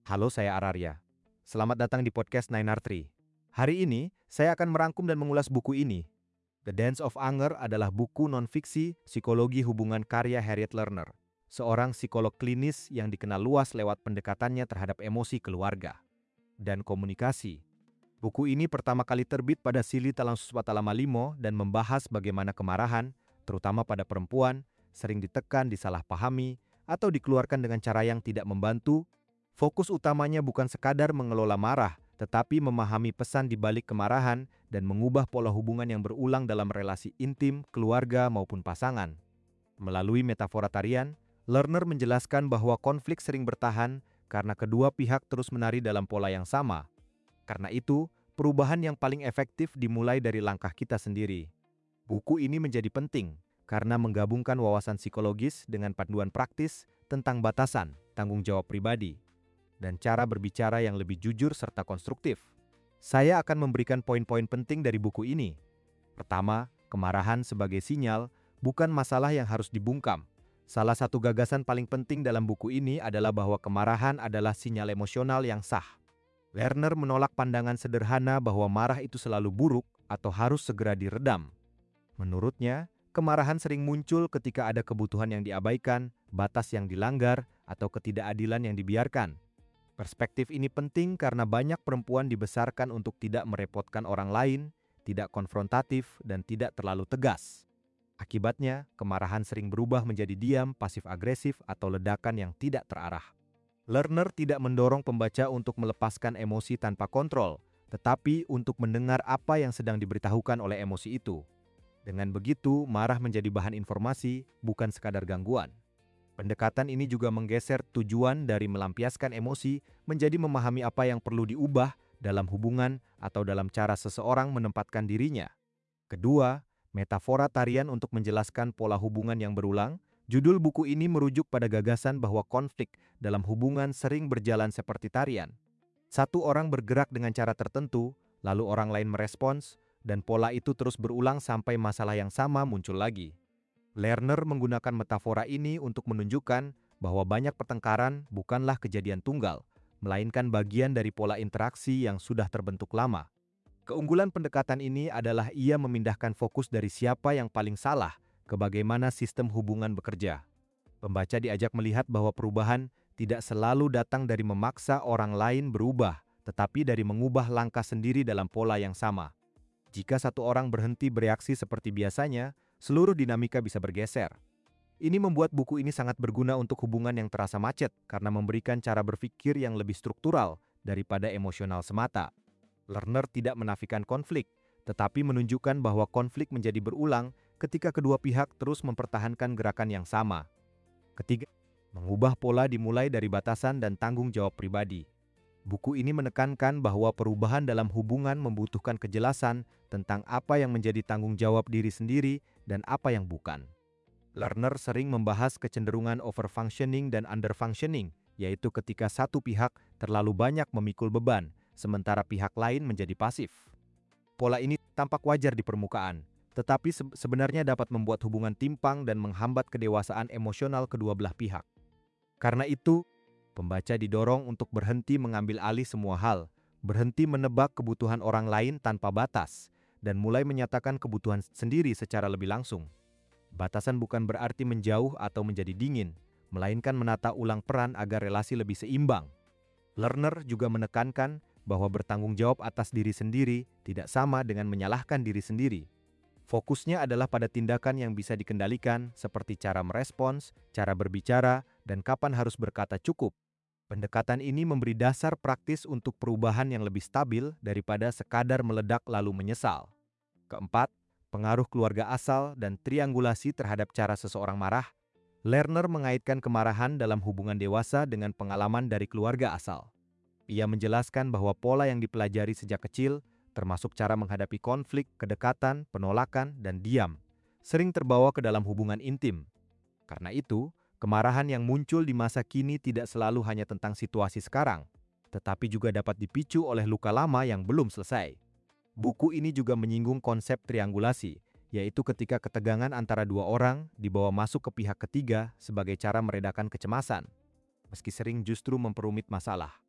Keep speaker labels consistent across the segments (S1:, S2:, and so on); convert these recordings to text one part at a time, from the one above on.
S1: Halo, saya Ararya. Selamat datang di podcast 9R3. Hari ini, saya akan merangkum dan mengulas buku ini. The Dance of Anger adalah buku non-fiksi psikologi hubungan karya Harriet Lerner, seorang psikolog klinis yang dikenal luas lewat pendekatannya terhadap emosi keluarga dan komunikasi. Buku ini pertama kali terbit pada Sili Talang Limo dan membahas bagaimana kemarahan, terutama pada perempuan, sering ditekan, disalahpahami, atau dikeluarkan dengan cara yang tidak membantu. Fokus utamanya bukan sekadar mengelola marah, tetapi memahami pesan di balik kemarahan dan mengubah pola hubungan yang berulang dalam relasi intim, keluarga, maupun pasangan. Melalui metafora tarian, Lerner menjelaskan bahwa konflik sering bertahan karena kedua pihak terus menari dalam pola yang sama. Karena itu, perubahan yang paling efektif dimulai dari langkah kita sendiri. Buku ini menjadi penting karena menggabungkan wawasan psikologis dengan panduan praktis tentang batasan, tanggung jawab pribadi, dan cara berbicara yang lebih jujur serta konstruktif. Saya akan memberikan poin-poin penting dari buku ini. Pertama, kemarahan sebagai sinyal bukan masalah yang harus dibungkam. Salah satu gagasan paling penting dalam buku ini adalah bahwa kemarahan adalah sinyal emosional yang sah. Lerner menolak pandangan sederhana bahwa marah itu selalu buruk atau harus segera diredam. Menurutnya, kemarahan sering muncul ketika ada kebutuhan yang diabaikan, batas yang dilanggar, atau ketidakadilan yang dibiarkan. Perspektif ini penting karena banyak perempuan dibesarkan untuk tidak merepotkan orang lain, tidak konfrontatif, dan tidak terlalu tegas. Akibatnya, kemarahan sering berubah menjadi diam, pasif-agresif, atau ledakan yang tidak terarah. Lerner tidak mendorong pembaca untuk melepaskan emosi tanpa kontrol, tetapi untuk mendengar apa yang sedang diberitahukan oleh emosi itu. Dengan begitu, marah menjadi bahan informasi, bukan sekadar gangguan. Pendekatan ini juga menggeser tujuan dari melampiaskan emosi menjadi memahami apa yang perlu diubah dalam hubungan atau dalam cara seseorang menempatkan dirinya. Kedua, metafora tarian untuk menjelaskan pola hubungan yang berulang. Judul buku ini merujuk pada gagasan bahwa konflik dalam hubungan sering berjalan seperti tarian. Satu orang bergerak dengan cara tertentu, lalu orang lain merespons, dan pola itu terus berulang sampai masalah yang sama muncul lagi. Lerner menggunakan metafora ini untuk menunjukkan bahwa banyak pertengkaran bukanlah kejadian tunggal, melainkan bagian dari pola interaksi yang sudah terbentuk lama. Keunggulan pendekatan ini adalah ia memindahkan fokus dari siapa yang paling salah ke bagaimana sistem hubungan bekerja. Pembaca diajak melihat bahwa perubahan tidak selalu datang dari memaksa orang lain berubah, tetapi dari mengubah langkah sendiri dalam pola yang sama. Jika satu orang berhenti bereaksi seperti biasanya, seluruh dinamika bisa bergeser. Ini membuat buku ini sangat berguna untuk hubungan yang terasa macet karena memberikan cara berpikir yang lebih struktural daripada emosional semata. Lerner tidak menafikan konflik, tetapi menunjukkan bahwa konflik menjadi berulang ketika kedua pihak terus mempertahankan gerakan yang sama. Ketiga, mengubah pola dimulai dari batasan dan tanggung jawab pribadi. Buku ini menekankan bahwa perubahan dalam hubungan membutuhkan kejelasan tentang apa yang menjadi tanggung jawab diri sendiri dan apa yang bukan. Lerner sering membahas kecenderungan overfunctioning dan underfunctioning, yaitu ketika satu pihak terlalu banyak memikul beban, sementara pihak lain menjadi pasif. Pola ini tampak wajar di permukaan, tetapi sebenarnya dapat membuat hubungan timpang dan menghambat kedewasaan emosional kedua belah pihak. Karena itu, pembaca didorong untuk berhenti mengambil alih semua hal, berhenti menebak kebutuhan orang lain tanpa batas, dan mulai menyatakan kebutuhan sendiri secara lebih langsung. Batasan bukan berarti menjauh atau menjadi dingin, melainkan menata ulang peran agar relasi lebih seimbang. Lerner juga menekankan bahwa bertanggung jawab atas diri sendiri tidak sama dengan menyalahkan diri sendiri. Fokusnya adalah pada tindakan yang bisa dikendalikan seperti cara merespons, cara berbicara, dan kapan harus berkata cukup. Pendekatan ini memberi dasar praktis untuk perubahan yang lebih stabil daripada sekadar meledak lalu menyesal. Keempat, pengaruh keluarga asal dan triangulasi terhadap cara seseorang marah. Lerner mengaitkan kemarahan dalam hubungan dewasa dengan pengalaman dari keluarga asal. Ia menjelaskan bahwa pola yang dipelajari sejak kecil, termasuk cara menghadapi konflik, kedekatan, penolakan, dan diam, sering terbawa ke dalam hubungan intim. Karena itu, kemarahan yang muncul di masa kini tidak selalu hanya tentang situasi sekarang, tetapi juga dapat dipicu oleh luka lama yang belum selesai. Buku ini juga menyinggung konsep triangulasi, yaitu ketika ketegangan antara dua orang dibawa masuk ke pihak ketiga sebagai cara meredakan kecemasan, meski sering justru memperumit masalah.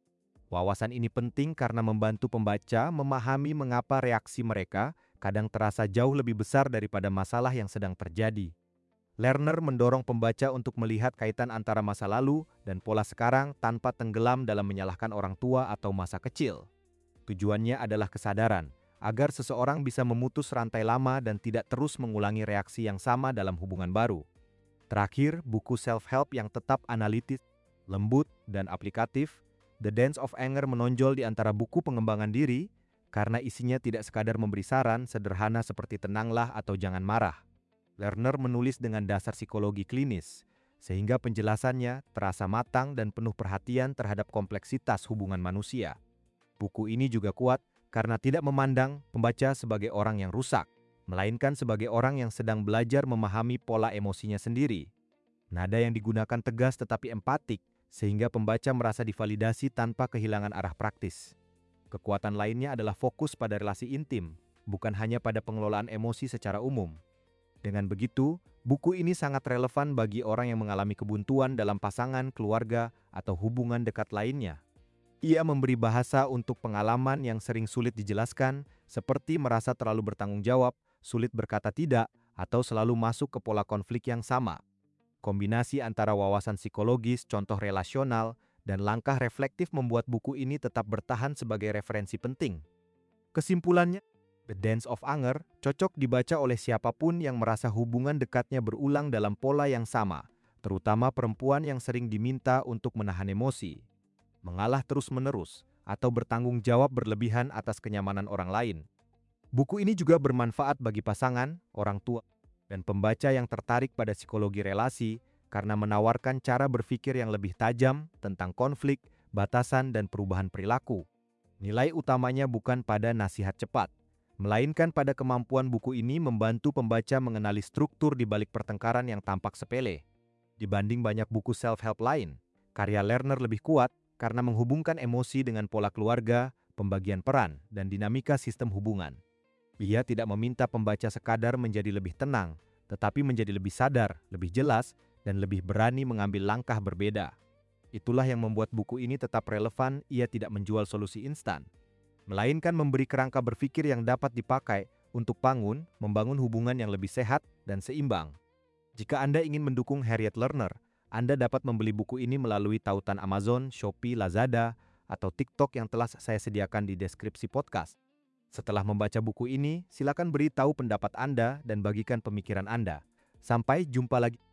S1: Wawasan ini penting karena membantu pembaca memahami mengapa reaksi mereka kadang terasa jauh lebih besar daripada masalah yang sedang terjadi. Lerner mendorong pembaca untuk melihat kaitan antara masa lalu dan pola sekarang tanpa tenggelam dalam menyalahkan orang tua atau masa kecil. Tujuannya adalah kesadaran, agar seseorang bisa memutus rantai lama dan tidak terus mengulangi reaksi yang sama dalam hubungan baru. Terakhir, buku self-help yang tetap analitis, lembut, dan aplikatif, The Dance of Anger menonjol di antara buku pengembangan diri karena isinya tidak sekadar memberi saran sederhana seperti tenanglah atau jangan marah. Lerner menulis dengan dasar psikologi klinis, sehingga penjelasannya terasa matang dan penuh perhatian terhadap kompleksitas hubungan manusia. Buku ini juga kuat karena tidak memandang pembaca sebagai orang yang rusak, melainkan sebagai orang yang sedang belajar memahami pola emosinya sendiri. Nada yang digunakan tegas tetapi empatik, sehingga pembaca merasa divalidasi tanpa kehilangan arah praktis. Kekuatan lainnya adalah fokus pada relasi intim, bukan hanya pada pengelolaan emosi secara umum. Dengan begitu, buku ini sangat relevan bagi orang yang mengalami kebuntuan dalam pasangan, keluarga, atau hubungan dekat lainnya. Ia memberi bahasa untuk pengalaman yang sering sulit dijelaskan, seperti merasa terlalu bertanggung jawab, sulit berkata tidak, atau selalu masuk ke pola konflik yang sama. Kombinasi antara wawasan psikologis, contoh relasional, dan langkah reflektif membuat buku ini tetap bertahan sebagai referensi penting. Kesimpulannya, The Dance of Anger cocok dibaca oleh siapapun yang merasa hubungan dekatnya berulang dalam pola yang sama, terutama perempuan yang sering diminta untuk menahan emosi, mengalah terus-menerus, atau bertanggung jawab berlebihan atas kenyamanan orang lain. Buku ini juga bermanfaat bagi pasangan, orang tua, dan pembaca yang tertarik pada psikologi relasi karena menawarkan cara berpikir yang lebih tajam tentang konflik, batasan, dan perubahan perilaku. Nilai utamanya bukan pada nasihat cepat, melainkan pada kemampuan buku ini membantu pembaca mengenali struktur di balik pertengkaran yang tampak sepele. Dibanding banyak buku self-help lain, karya Lerner lebih kuat karena menghubungkan emosi dengan pola keluarga, pembagian peran, dan dinamika sistem hubungan. Ia tidak meminta pembaca sekadar menjadi lebih tenang, tetapi menjadi lebih sadar, lebih jelas, dan lebih berani mengambil langkah berbeda. Itulah yang membuat buku ini tetap relevan. Ia tidak menjual solusi instan, melainkan memberi kerangka berpikir yang dapat dipakai untuk membangun hubungan yang lebih sehat dan seimbang. Jika Anda ingin mendukung Harriet Lerner, Anda dapat membeli buku ini melalui tautan Amazon, Shopee, Lazada, atau TikTok yang telah saya sediakan di deskripsi podcast. Setelah membaca buku ini, silakan beritahu pendapat Anda dan bagikan pemikiran Anda. Sampai jumpa lagi.